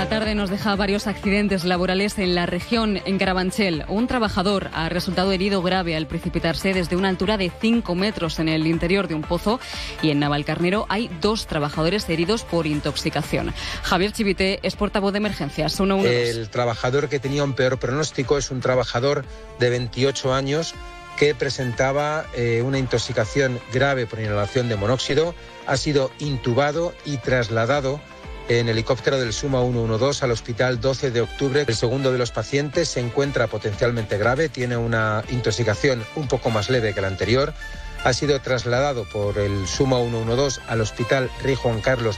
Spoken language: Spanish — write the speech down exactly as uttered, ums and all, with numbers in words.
La tarde nos deja varios accidentes laborales en la región, en Carabanchel. Un trabajador ha resultado herido grave al precipitarse desde una altura de cinco metros en el interior de un pozo, y en Navalcarnero hay dos trabajadores heridos por intoxicación. Javier Chivite es portavoz de emergencias. uno uno dos. El trabajador que tenía un peor pronóstico es un trabajador de veintiocho años que presentaba eh, una intoxicación grave por inhalación de monóxido. Ha sido intubado y trasladado en helicóptero del SUMA uno uno dos al hospital doce de octubre. El segundo de los pacientes se encuentra potencialmente grave, tiene una intoxicación un poco más leve que la anterior. Ha sido trasladado por el SUMA uno uno dos al hospital Rey Juan Carlos